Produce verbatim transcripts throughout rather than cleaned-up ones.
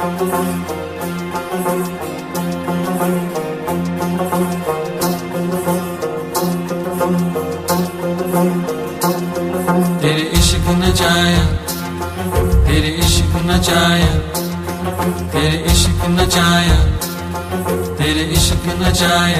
तेरे इश्क नचाया, तेरे इश्क नचाया, तेरे इश्क नचाया, तेरे इश्क नचाया।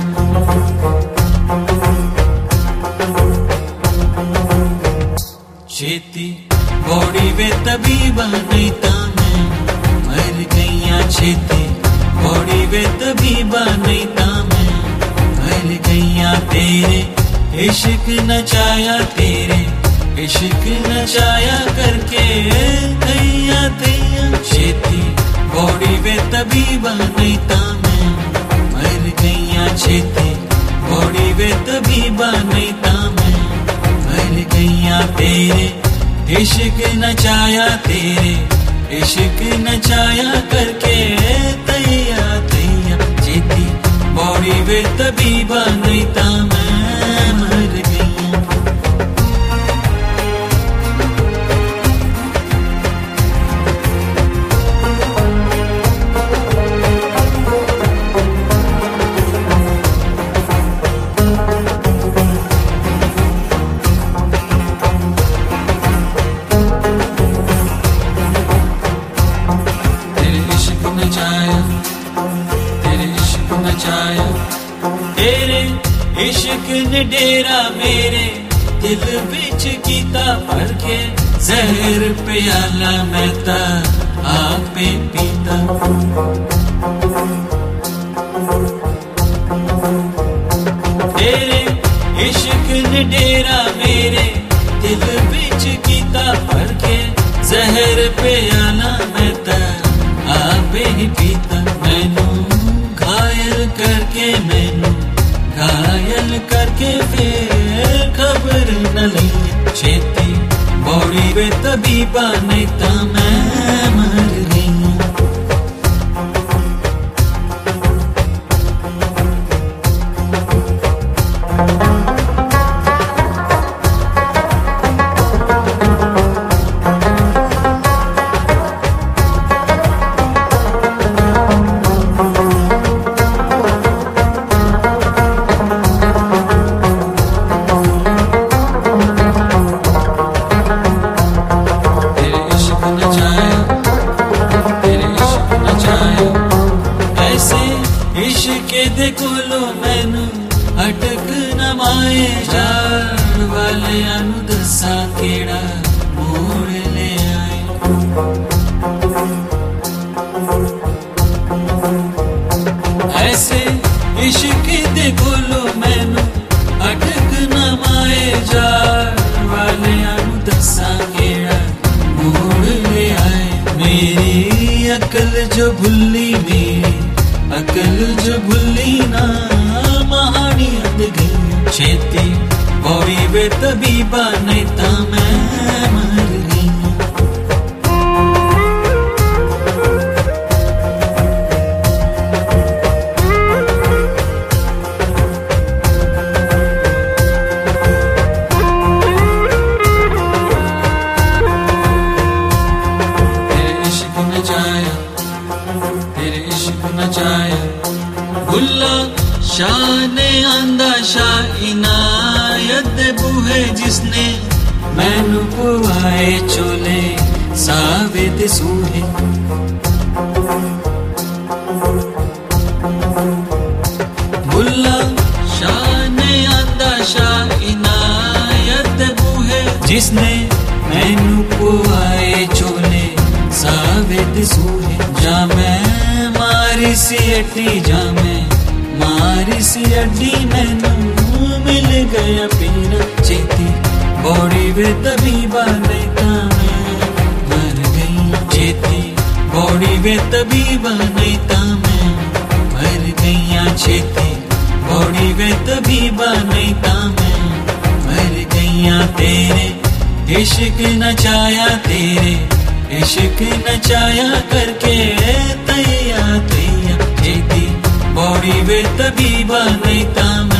छेती बॉडी वे तबीबा नहीं ता मैं मर गईया। छेती बॉडी वे तबीबा नहीं ता मैं मर गईया। तेरे इश्क नचाया, तेरे इश्क नचाया करके तैया तैया। छेती बॉडी वे तबीबा नहीं ता मैं मर गईया। छेती बॉडी वे तबीबा नहीं ता मैं मर गईया। तेरे इश्क नचाया, तेरे इश्क नचाया करके तैया तैया। छेती बॉडी वे तबीबा नहीं ता मैं मर गईया। तेरे इश्क ने डेरा मेरे दिल बिच कीता भर के। जहर प्याला मैं ता आपे पीता। तेरे इश्क ने डेरा मेरे दिल बिच कीता भर के। जहर प्याला मैं ता आपे ही पीता। मैनू घायल करके, मैनू घायल करके फिर खबर न ली। छेती बॉडी वे तबीबा नहीं ता मैं मर गई। इश्क दे कोलो मैनू अटक न माए। जान वालियां नू दसा केड़ा मोड़ ले आए। ऐसे इश्क दे कोलो मैनू अटक न माए। जान वालियां नू दसा केड़ा मोड़ ले आए। मेरी अकल जो भुल्ली, मेरी अकल जो भुल्ली ना महानी अद गई। छेती बॉडी वे तबीबा नहीं ता मैं मर गई। तेरे इश्क नचाया, तेरे इश्क नचाया। बुल्ला शाह ने आंदा शाह इनायत बूहे जिसने मैनू पुआए चोले सावे ते सूहे। बुल्ला शाह ने आंदा शाह इनायत बूहे जिसने मैनू पुआए चोले सावे ते सूहे। जा मैं मारी सी अड्डी, जा मैं मारी सी अड्डी मैनू मिल गया पीरा। छेती बॉडी वे तबीबा नहीं ता मैं मर गई। छेती बॉडी वे तबीबा नहीं ता मैं मर गईया। छेती बॉडी वे तबीबा नहीं ता मैं मर गईया। तेरे इश्क नचाया, तेरे इश्क नचाया करके तैया तैया। छेती बॉडी वे तबीबा नहीं ता